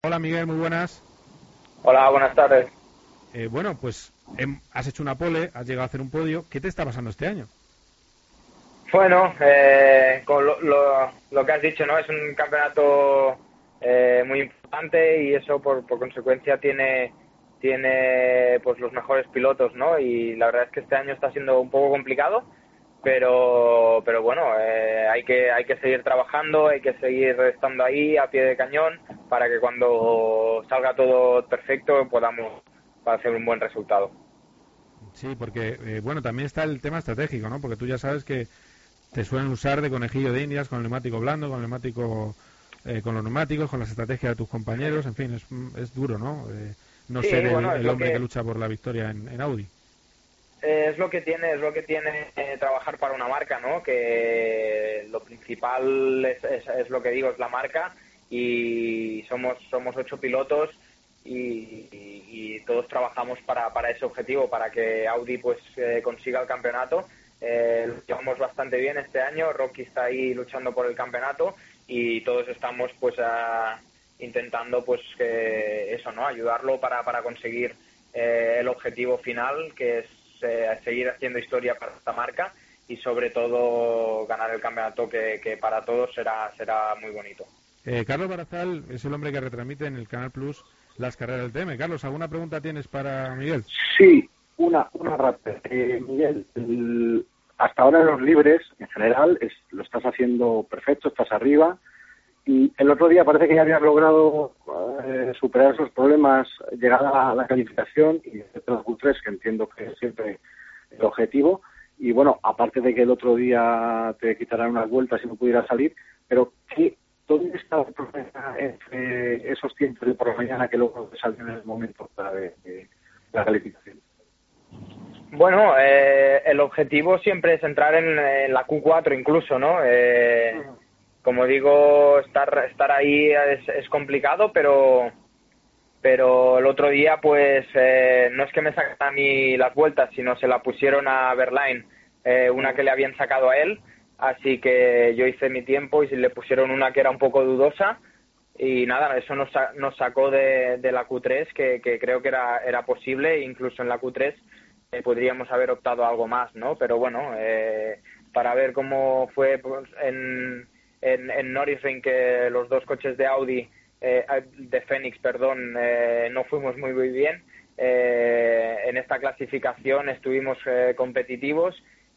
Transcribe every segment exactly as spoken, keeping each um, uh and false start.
Hola Miguel, muy buenas. Hola, buenas tardes. Eh, bueno, pues em, has hecho una pole, has llegado a hacer un podio. ¿Qué te está pasando este año? Bueno, eh, con lo, lo, lo que has dicho, ¿no? Es un campeonato eh, muy importante y eso por, por consecuencia tiene tiene pues los mejores pilotos, ¿no? Y la verdad es que este año está siendo un poco complicado, pero pero bueno, eh, hay que hay que seguir trabajando, hay que seguir estando ahí a pie de cañón para que cuando salga todo perfecto podamos hacer un buen resultado. Sí, porque, eh, bueno, también está el tema estratégico, ¿no? Porque tú ya sabes que te suelen usar de conejillo de indias con el neumático blando, con el neumático, eh, con los neumáticos, con las estrategias de tus compañeros, en fin, es, es duro, ¿no? Eh, no ser Sí, el, bueno, es el lo hombre que que lucha por la victoria en, en Audi. Eh, es lo que tiene, es lo que tiene eh, trabajar para una marca, ¿no? Que lo principal es, es, es lo que digo, es la marca y somos somos ocho pilotos y, y- y todos trabajamos para, para ese objetivo, para que Audi pues eh, consiga el campeonato. Eh, lo llevamos bastante bien este año, Rocky está ahí luchando por el campeonato y todos estamos pues a- intentando pues que eso, ¿no? Ayudarlo para, para conseguir eh, el objetivo final, que es eh, seguir haciendo historia para esta marca y sobre todo ganar el campeonato que, que para todos será será muy bonito. Eh, Carlos Barazal es el hombre que retransmite en el Canal Plus las carreras del T M. Carlos, ¿alguna pregunta tienes para Miguel? Sí, una, una rápida. Eh, Miguel, el- hasta ahora en los libres, en general, es, lo estás haciendo perfecto, estás arriba. Y el otro día parece que ya habías logrado eh, superar esos problemas, llegar a la calificación y hacer los Q tres, que entiendo que es siempre el objetivo. Y bueno, aparte de que el otro día te quitarán unas vueltas y no pudieras salir, pero ¿qué, ¿dónde está el problema entre esos tiempos de por la mañana que luego salen en el momento de, de la calificación? Bueno, eh, el objetivo siempre es entrar en, en la Q cuatro incluso, ¿no? Eh, como digo, estar estar ahí es, es complicado, pero pero el otro día pues eh, no es que me sacaran a mí las vueltas, sino se la pusieron a Verlaine, eh, una que le habían sacado a él, así que yo hice mi tiempo y le pusieron una que era un poco dudosa y nada, eso nos, sa- nos sacó de, de la Q tres, que, que creo que era, era posible, incluso en la Q tres eh, podríamos haber optado a algo más, ¿no? Pero bueno, eh, para ver cómo fue pues, en, en, en Nürburgring, que los dos coches de Audi, eh, de Phoenix, perdón, eh, no fuimos muy, muy bien. Eh, en esta clasificación estuvimos eh, competitivos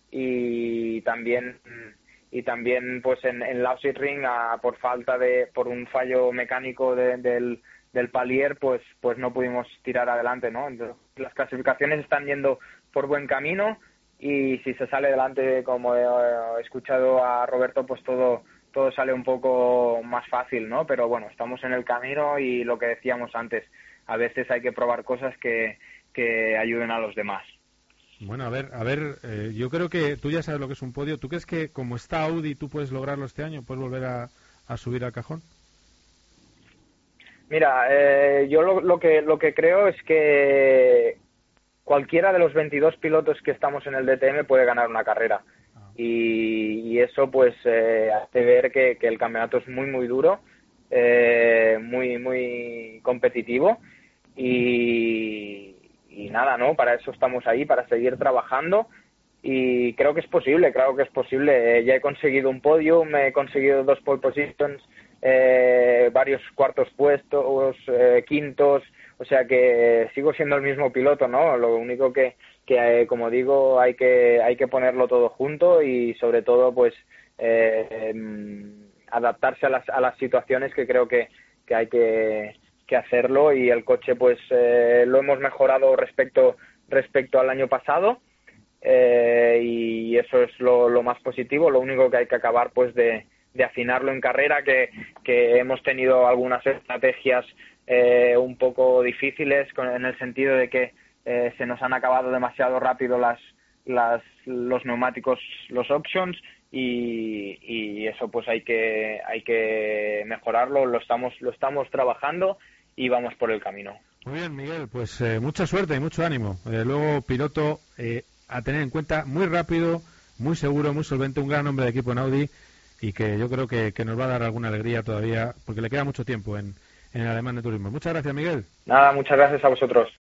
y también y también pues en, en Lausitzring a, por falta de por un fallo mecánico de, del del palier pues pues no pudimos tirar adelante, ¿no? Entonces, las clasificaciones están yendo por buen camino y si se sale adelante, como he, he escuchado a Roberto, pues todo todo sale un poco más fácil, ¿no? Pero bueno, estamos en el camino y lo que decíamos antes, a veces hay que probar cosas que que ayuden a los demás. Bueno, a ver, a ver, eh, yo creo que tú ya sabes lo que es un podio. ¿Tú crees que como está Audi tú puedes lograrlo este año? ¿Puedes volver a, a subir al cajón? Mira, eh, yo lo, lo que lo que creo es que cualquiera de los veintidós pilotos que estamos en el D T M puede ganar una carrera y, y eso pues eh, hace ver que, que el campeonato es muy muy duro, eh, muy muy competitivo y, y nada, ¿no? Para eso estamos ahí, para seguir trabajando y creo que es posible, creo que es posible. Eh, ya he conseguido un podio, me he conseguido dos pole positions, eh, varios cuartos puestos, eh, quintos, o sea que sigo siendo el mismo piloto, ¿no? Lo único que, que eh, como digo, hay que hay que ponerlo todo junto y sobre todo pues eh, eh, adaptarse a las, a las situaciones, que creo que, que hay que, que hacerlo y el coche pues eh, lo hemos mejorado respecto respecto al año pasado. Eh, y eso es lo, lo más positivo. Lo único que hay que acabar pues de, de afinarlo en carrera, que, que hemos tenido algunas estrategias eh, un poco difíciles con, en el sentido de que eh, se nos han acabado demasiado rápido las, las los neumáticos, los options y, y eso pues hay que hay que mejorarlo. Lo estamos lo estamos trabajando y vamos por el camino. Muy bien, Miguel, pues eh, mucha suerte y mucho ánimo. Eh, luego, piloto eh, a tener en cuenta, muy rápido, muy seguro, muy solvente, un gran hombre de equipo en Audi y que yo creo que, que nos va a dar alguna alegría todavía, porque le queda mucho tiempo en, en el Alemán de Turismo. Muchas gracias, Miguel. Nada, muchas gracias a vosotros.